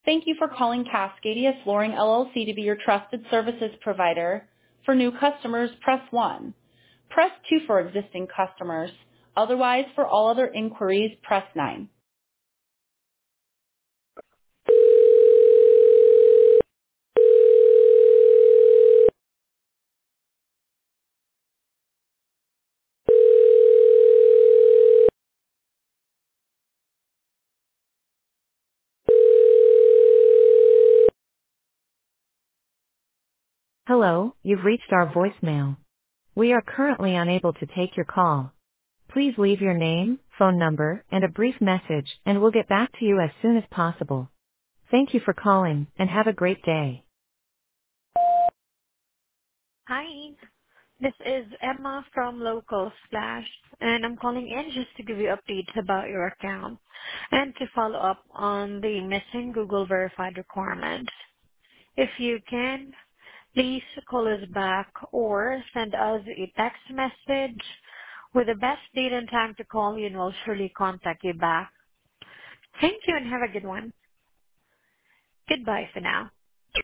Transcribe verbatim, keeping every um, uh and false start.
Thank you for calling Cascadia Flooring L L C to be your trusted services provider. For new customers, press one. Press two for existing customers. Otherwise, for all other inquiries, press nine. Hello, you've reached our voicemail. We are currently unable to take your call. Please leave your name, phone number, and a brief message, and we'll get back to you as soon as possible. Thank you for calling, and have a great day. Hi, this is Emma from Local Splash, and I'm calling in just to give you updates about your account and to follow up on the missing Google verified requirements. If you can, please call us back or send us a text message with the best date and time to call you, and we'll surely contact you back. Thank you and have a good one. Goodbye for now.